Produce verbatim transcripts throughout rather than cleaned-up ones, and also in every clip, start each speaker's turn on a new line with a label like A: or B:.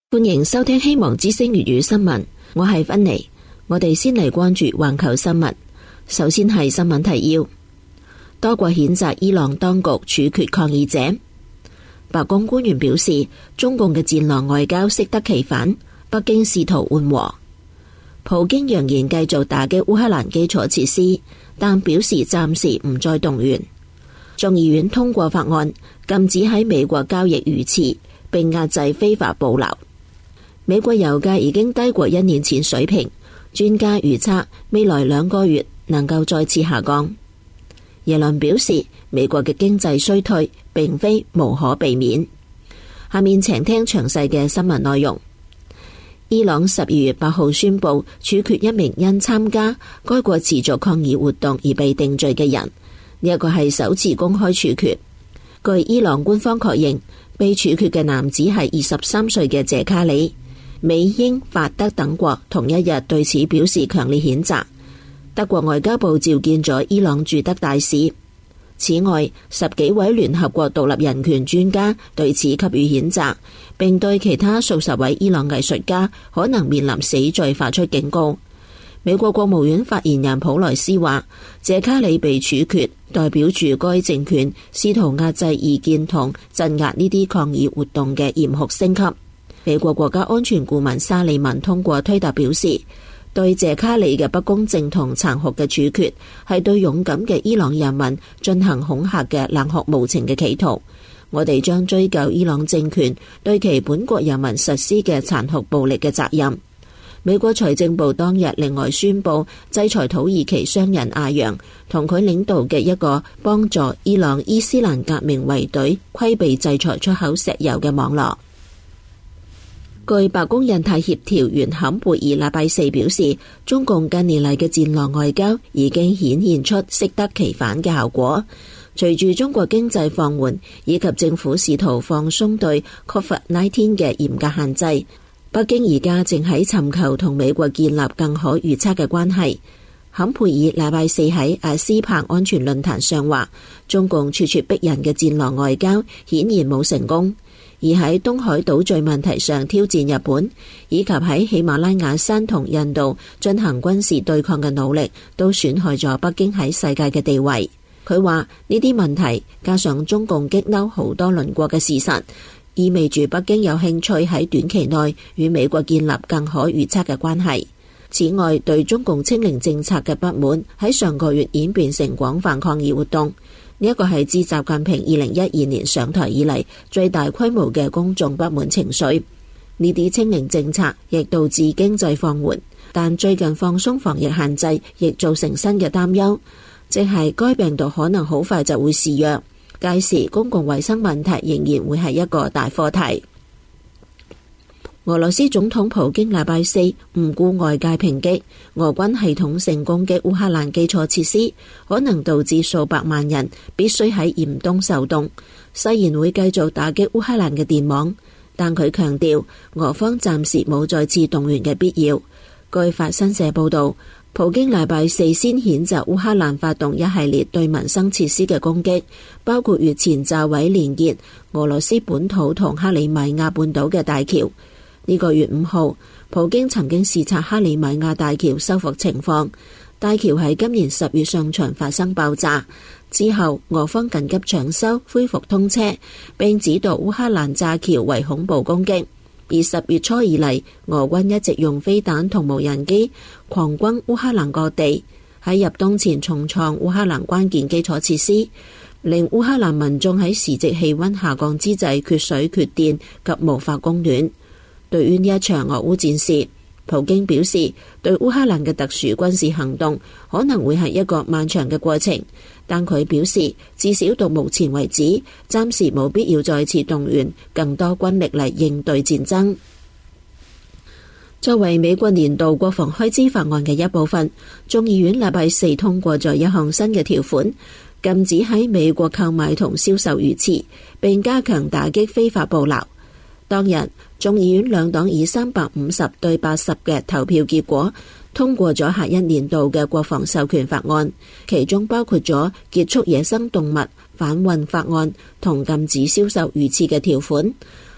A: 歡迎收聽希望之聲粵語新聞，我係芬妮。我哋先嚟關注環球新聞。首先係新聞提要：多國譴責伊朗當局處決抗議者。白宮官員表示，中共嘅戰狼外交適得其反，北京試圖緩和。普京揚言繼續打擊烏克蘭基礎設施，但表示暫時唔再動員。眾議院通過法案，禁止喺美國交易魚翅，並壓制非法捕撈。美國油價已經低過一年前水平，專家預測未來兩個月能夠再次下降。耶倫表示，美國嘅經濟衰退並非無可避免。下面請聽詳細嘅新聞內容。伊朗十二月八號宣布處決一名因參加該國持續抗議活動而被定罪嘅人，呢一個係首次公開處決。據伊朗官方確認，被處決嘅男子係二十三歲嘅謝卡里。美、英、法、德等國同一日對此表示強烈譴責。德國外交部召見咗伊朗駐德大使。此外，十幾位聯合國獨立人權專家對此給予譴責，並對其他數十位伊朗藝術家可能面臨死罪發出警告。美國國務院發言人普萊斯話，謝卡里被處決代表住該政權試圖壓制意見同鎮壓呢啲抗議活動嘅嚴酷升級。美國國家安全顧問沙利文通過推特表示，對謝卡里嘅不公正同殘酷嘅處決係對勇敢嘅伊朗人民進行恐嚇嘅冷酷無情嘅企圖。我哋將追究伊朗政權對其本國人民實施嘅殘酷暴力嘅責任。美國財政部當日另外宣布制裁土耳其商人阿揚同佢領導嘅一個幫助伊朗伊斯蘭革命衛隊規避制裁出口石油嘅網絡。據白宮印太協調員坎貝爾禮拜四表示，中共近年嚟嘅戰狼外交已經顯現出適得其反嘅效果。隨住中國經濟放緩以及政府試圖放鬆對 Covid 十九 嘅嚴格限制，北京而家正喺尋求同美國建立更可預測嘅關係。坎貝爾禮拜四喺阿斯彭安全論壇上話，中共處處逼人嘅戰狼外交顯然冇成功。而喺東海島嶼問題上挑戰日本，以及喺喜馬拉雅山同印度進行軍事對抗嘅努力，都損害咗北京喺世界嘅地位。佢話呢啲問題加上中共激嬲好多鄰國嘅事實，意味住北京有興趣喺短期內與美國建立更可預測嘅關係。此外，對中共清零政策嘅不滿喺上個月演變成廣泛抗議活動。呢一個係自習近平二零一二年上台以嚟最大規模嘅公眾不滿情緒。呢啲清零政策亦導致經濟放緩，但最近放鬆防疫限制亦造成新嘅擔憂，即係該病毒可能好快就會肆虐，屆時公共衛生問題仍然會係一個大課題。俄羅斯總統普京禮拜四唔顧外界抨擊，俄軍系統性攻擊烏克蘭基礎設施，可能導致數百萬人必須喺嚴冬受凍。誓言會繼續打擊烏克蘭嘅電網，但佢強調俄方暫時冇再次動員嘅必要。據法新社報道，普京禮拜四先譴責烏克蘭發動一系列對民生設施嘅攻擊，包括月前炸毀連結俄羅斯本土同克里米亞半島嘅大橋。呢個月五號，普京曾經視察克里米亞大橋修復情況。大橋喺今年十月上旬發生爆炸之後，俄方緊急搶修恢復通車，並指導烏克蘭炸橋為恐怖攻擊。而十月初以嚟，俄軍一直用飛彈同無人機狂轟烏克蘭各地，喺入冬前重創烏克蘭關鍵基礎設施，令烏克蘭民眾喺時值氣溫下降之際缺水缺電及無法供暖。對於呢一場俄烏戰事，普京表示，對烏克蘭嘅特殊軍事行動可能會係一個漫長嘅過程，但佢表示，至少到目前為止，暫時冇必要再次動員更多軍力嚟應對戰爭。作為美國年度國防開支法案嘅一部分，眾議院禮拜四通過咗一項新嘅條款，禁止喺美國購買同銷售魚翅，並加強打擊非法捕撈。當日，眾議院兩黨以三百五十對八十嘅投票結果通過咗下一年度嘅國防授權法案，其中包括咗結束野生動物販運法案同禁止銷售魚翅嘅條款。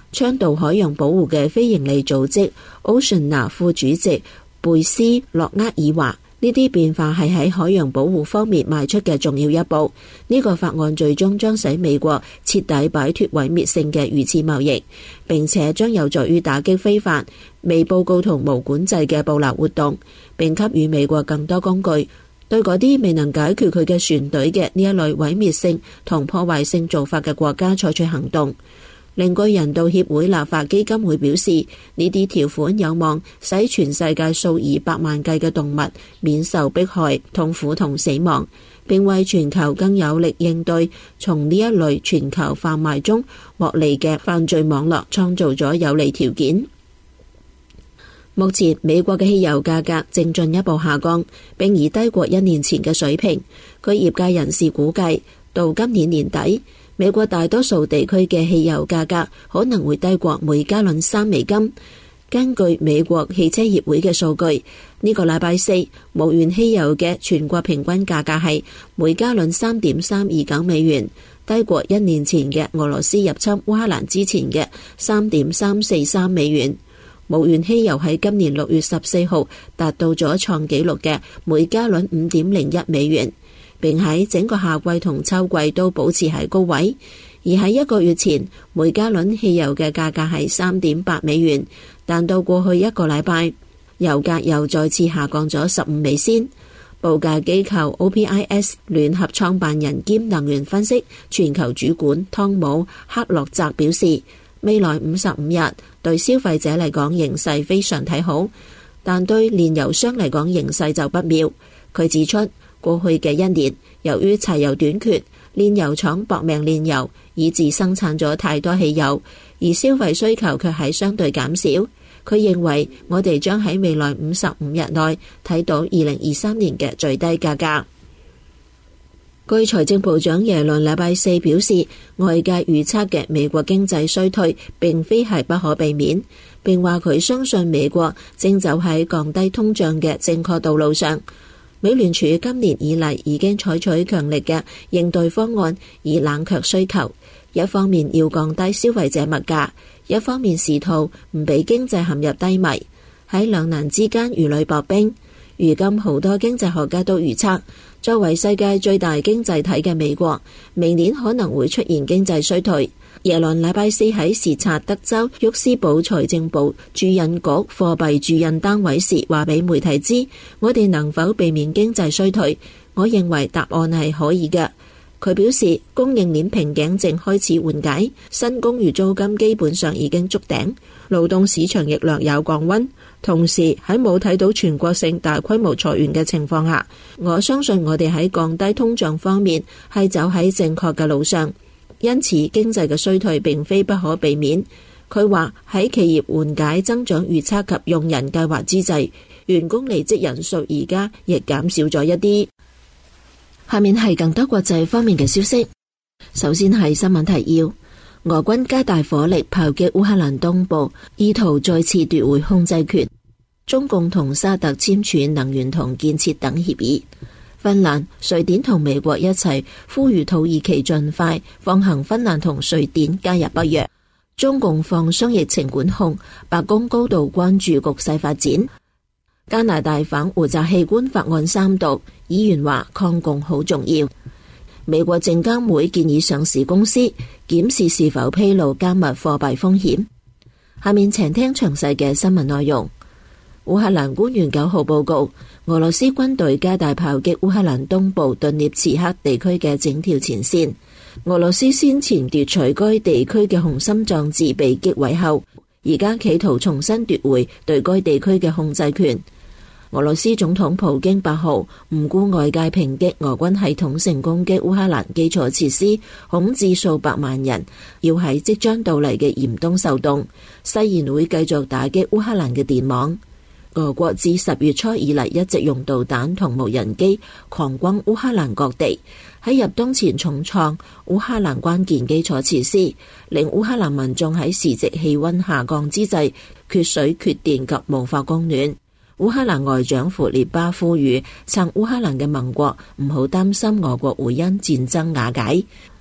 A: 倡導海洋保護嘅非營利組織 Oceana 副主席貝斯洛厄爾話：呢啲變化係喺海洋保護方面邁出嘅重要一步。呢個法案最終將使美國徹底擺脫毀滅性嘅魚翅貿易，並且將有助於打擊非法、未報告同無管制嘅捕撈活動，並給予美國更多工具，對嗰啲未能解決佢嘅船隊嘅呢一類毀滅性同破壞性做法嘅國家採取行動。另據人道協會立法基金會表示，呢啲條款有望使全世界數以百萬計嘅動物免受迫害、痛苦同死亡，並為全球更有力應對從呢一類全球販賣中獲利嘅犯罪網絡創造咗有利條件。目前美國嘅汽油價格正進一步下降，並已低過一年前嘅水平。據業界人士估計，到今年年底，美國大多數地區嘅汽油價格可能會低過每加侖三美金。根據美國汽車協會嘅數據，呢個禮拜四無鉛汽油嘅全國平均價格係每加侖三點三二九美元，低過一年前嘅俄羅斯入侵烏克蘭之前嘅三點三四三美元。無鉛汽油喺今年六月十四號達到咗創紀錄嘅每加侖五點零一美元，並喺整個夏季同秋季都保持喺高位。而喺一個月前，每加侖汽油嘅價格係三點八美元，但到過去一個禮拜，油價又再次下降咗十五美仙。報價機構 O P I S 聯合創辦人兼能源分析全球主管湯姆克洛澤表示，未來五十五日對消費者嚟講形勢非常睇好，但對煉油商嚟講形勢就不妙。佢指出，過去嘅一年，由於柴油短缺，煉油廠搏命煉油，以致生產咗太多汽油，而消費需求卻係相對減少。佢認為我哋將喺未來五十五日內睇到二零二三年嘅最低價格。據財政部長耶倫禮拜四表示，外界預測嘅美國經濟衰退並非係不可避免，並話佢相信美國正走喺降低通脹嘅正確道路上。美聯儲今年以嚟已經採取強力嘅應對方案，以冷卻需求，一方面要降低消費者物價，一方面試圖唔俾經濟陷入低迷，喺兩難之間如履薄冰。如今好多經濟學家都預測，作為世界最大經濟體嘅美國，明年可能會出現經濟衰退。耶倫禮拜四喺視察德州沃斯堡財政部駐印局貨幣駐印單位時，話俾媒體知，我哋能否避免經濟衰退？我認為答案係可以嘅。佢表示，供應鏈瓶頸正開始緩解，新公寓租金基本上已經觸頂，勞動市場亦略有降溫。同時喺冇睇到全國性大規模裁員嘅情況下，我相信我哋喺降低通脹方面係走喺正確嘅路上。因此，經濟嘅衰退並非不可避免。佢話喺企業緩解增長預測及用人計劃之際，員工離職人數而家亦減少咗一啲。下面係更多國際方面嘅消息。首先係新聞提要：俄軍加大火力炮擊烏克蘭東部，意圖再次奪回控制權。中共同沙特簽署能源同建設等協議。芬蘭、瑞典同美國一齊呼籲土耳其盡快放行芬蘭同瑞典加入北約。中共放鬆疫情管控，白宮高度關注局勢發展。加拿大反活摘器官法案三讀，議員話抗共好重要。美國證監會建議上市公司檢視是否披露加密貨幣風險。下面請聽詳細嘅新聞內容。烏克蘭官員九號報告，俄羅斯軍隊加大炮擊烏克蘭東部頓涅茨克地區嘅整條前線。俄羅斯先前奪取該地區嘅雄心壯志被擊毀後，而家企圖重新奪回對該地區嘅控制權。俄羅斯總統普京八號唔顧外界抨擊俄軍系統性攻擊烏克蘭基礎設施，恐致數百萬人要喺即將到嚟嘅嚴冬受凍，誓言會繼續打擊烏克蘭嘅電網。俄國自十月初以嚟一直用導彈同無人機狂轟烏克蘭各地，喺入冬前重創烏克蘭關鍵基礎設施，令烏克蘭民眾喺時值氣溫下降之際缺水缺電及無法供暖。烏克蘭外長庫列巴呼籲撐烏克蘭嘅盟國唔好擔心俄國會因戰爭瓦解。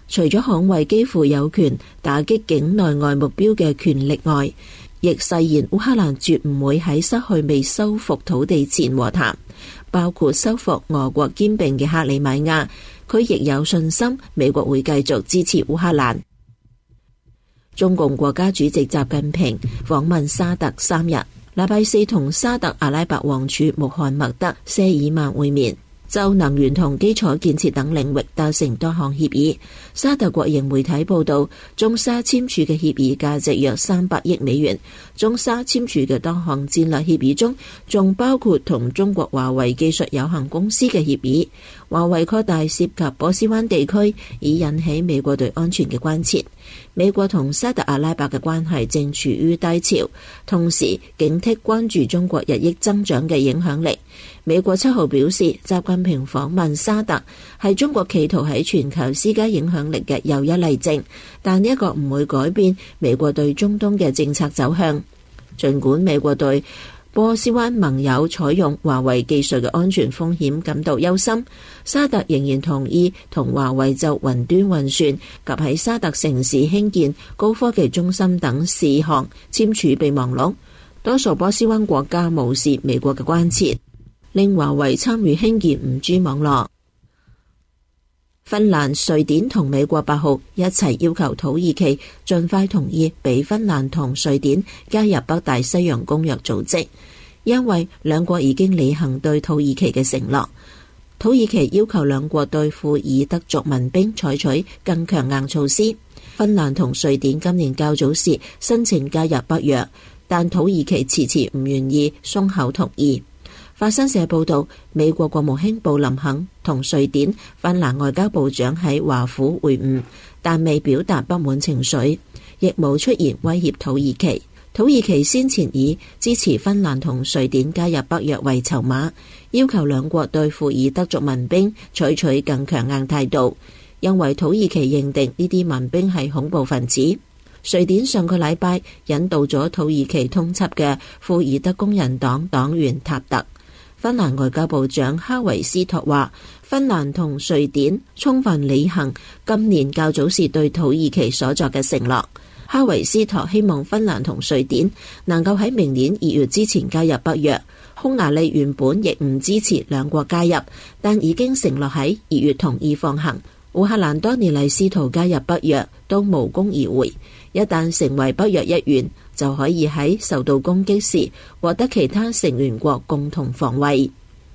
A: 除咗捍衛幾乎有權打擊境內外目標嘅權力外，亦誓言烏克蘭絕唔會喺失去未收復土地前和談，包括收復俄國兼併嘅克里米亞。佢亦有信心美國會繼續支持烏克蘭。中共國家主席習近平訪問沙特三日，禮拜四同沙特阿拉伯王儲穆罕默德謝爾曼會面，就能源同基礎建設等領域達成多項協議。沙特國營媒體報道，中沙簽署嘅協議價值約三百億美元。中沙簽署嘅多項戰略協議中，仲包括同中國華為技術有限公司嘅協議。華為擴大涉及波斯灣地區，已引起美國對安全嘅關切。美國同沙特阿拉伯嘅關係正處於低潮，同時警惕關注中國日益增長嘅影響力。美國七號表示，習近平訪問沙特係中國企圖喺全球施加影響力嘅又一例證，但呢一個唔會改變美國對中東嘅政策走向。儘管美國對波斯灣盟友採用華為技術嘅安全風險感到憂心，沙特仍然同意同華為就雲端運算及喺沙特城市興建高科技中心等事項簽署備忘錄。多數波斯灣國家無視美國嘅關切，令華為參與興建 五 G 網絡。芬蘭、瑞典同美國八號一齊要求土耳其盡快同意俾芬蘭同瑞典加入北大西洋公約組織，因為兩國已經履行對土耳其嘅承諾。土耳其要求兩國對庫爾德族民兵採取更強硬措施。芬蘭同瑞典今年較早時申請加入北約，但土耳其遲遲唔願意鬆口同意。法新社報道，美國國務卿布林肯同瑞典、芬蘭外交部長喺華府會晤，但未表達不滿情緒，亦冇出現威脅土耳其。土耳其先前以支持芬蘭同瑞典加入北約為籌碼，要求兩國對庫爾德族民兵採取更強硬態度，因為土耳其認定呢啲民兵係恐怖分子。瑞典上個禮拜引渡咗土耳其通緝嘅庫爾德工人黨黨員塔特。芬蘭外交部長哈維斯托話，芬蘭同瑞典充分履行今年較早時對土耳其所作嘅承諾。哈維斯托希望芬蘭同瑞典能夠喺明年二月之前加入北約。匈牙利原本亦唔支持兩國加入，但已經承諾喺二月同意放行。烏克蘭多年嚟試圖加入北約都無功而回，一旦成為北約一員，就可以喺受到攻擊時獲得其他成員國共同防衛。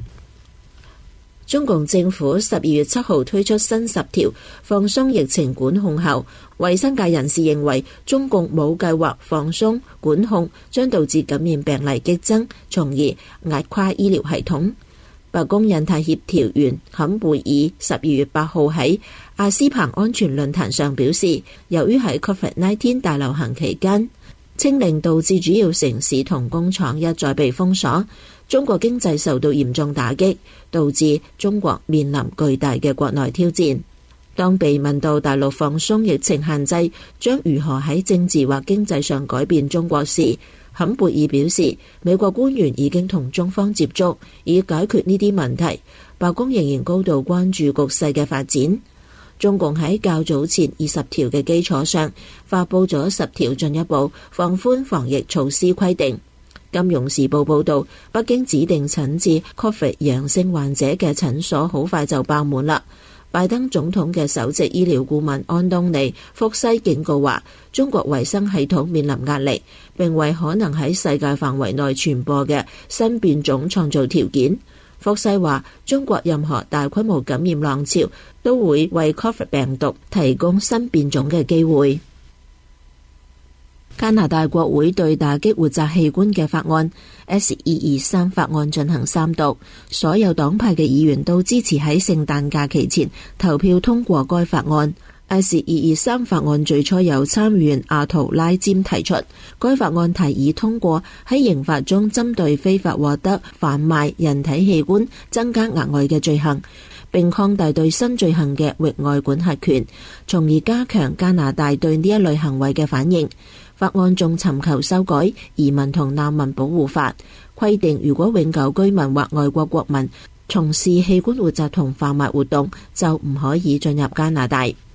A: 中共政府十二月七號推出新十條放鬆疫情管控後，衛生界人士認為中共冇計劃放鬆管控，將導致感染病例激增，從而壓垮醫療系統。白宮印太協調員坎貝爾十二月八號喺阿斯彭安全論壇上表示，由於喺 Covid 十九 大流行期間，清零導致主要城市同工廠一再被封鎖，中國經濟受到嚴重打擊，導致中國面臨巨大嘅國內挑戰。當被問到大陸放鬆疫情限制將如何喺政治或經濟上改變中國時，坎貝爾表示，美國官員已經同中方接觸，以解決呢啲問題。白宮仍然高度關注局勢嘅發展。中共喺較早前二十條嘅基礎上，發佈咗十條進一步放寬防疫措施規定。金融時報報道，北京指定診治 Covid 陽性患者嘅診所好快就爆滿啦。拜登總統嘅首席醫療顧問安東尼福西警告話，中國衛生系統面臨壓力，並為可能喺世界範圍內傳播嘅新變種創造條件。福西話，中國任何大規模感染浪潮都會為 Covid 病毒提供新變種嘅機會。加拿大國會對打擊活摘器官嘅法案 S 二二三 法案進行三讀，所有黨派嘅議員都支持喺聖誕假期前投票通過該法案。S 二二三 法案最初由參議員阿圖拉詹提出，該法案提議通過喺刑法中針對非法獲得、販賣人體器官增加額外嘅罪行，並擴大對新罪行嘅域外管轄權，從而加強加拿大對呢一類行為嘅反應。法案仲尋求修改移民同難民保護法，規定如果永久居民或外國國民從事器官活摘同販賣活動，就唔可以進入加拿大。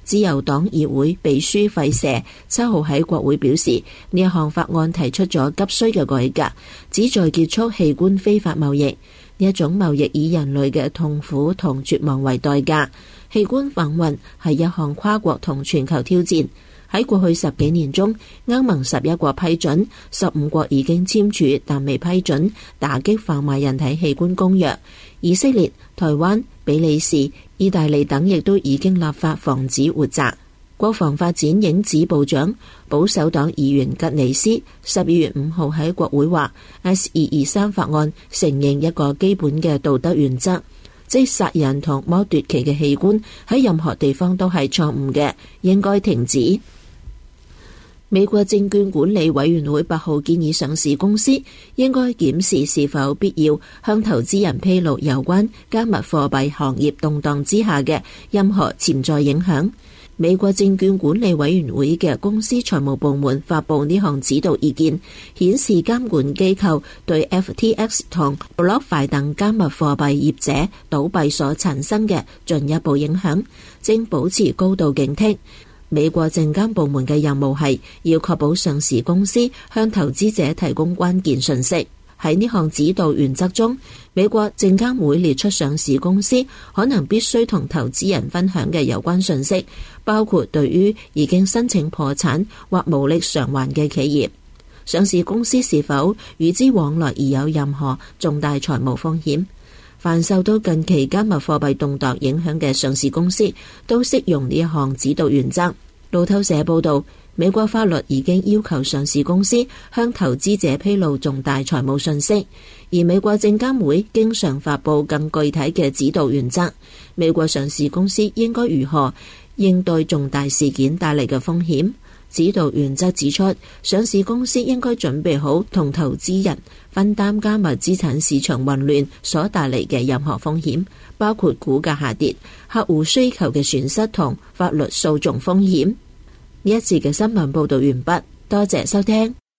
A: 自由黨議會秘書費舍七號喺國會表示，呢一項法案提出咗急需嘅改革，旨在結束器官非法貿易。呢一種貿易以人類嘅痛苦同絕望為代價。器官販運係一項跨國同全球挑戰。喺過去十幾年中，歐盟十一國批准，十五國已經簽署但未批准打擊販賣人體器官公約。以色列、台灣、比利時、意大利等亦都已經立法防止活摘。國防發展影子部長保守黨議員吉尼斯十二月五號喺國會話 ：S 二二三法案承認一個基本嘅道德原則，即殺人同剝奪其嘅器官喺任何地方都係錯誤嘅，應該停止。美國證券管理委員會八號建議上市公司應該檢視是否必要向投資人披露有關加密貨幣行業動盪之下嘅任何潛在影響。美國證券管理委員會嘅公司財務部門發布呢項指導意見，顯示監管機構對 F T X 同 BlockFi 等加密貨幣業者倒閉所產生嘅進一步影響，正保持高度警惕。美國證監部門嘅任務係要確保上市公司向投資者提供關鍵信息。喺呢項指導原則中，美國證監會列出上市公司可能必須同投資人分享嘅有關信息，包括對於已經申請破產或無力償還嘅企業，上市公司是否與之往來而有任何重大財務風險。凡受到近期加密貨幣動盪影響嘅上市公司都適用呢一項指導原則。路透社報道，美國法律已經要求上市公司向投資者披露重大財務信息，而美國證監會經常發布更具體嘅指導原則。美國上市公司應該如何應對重大事件帶嚟嘅風險？指導原則指出，上市公司應該準備好同投資人分擔加密資產市場混亂所帶嚟嘅任何風險，包括股價下跌、客戶需求嘅損失同法律訴訟風險。呢一次嘅新聞報道完畢，多謝收聽。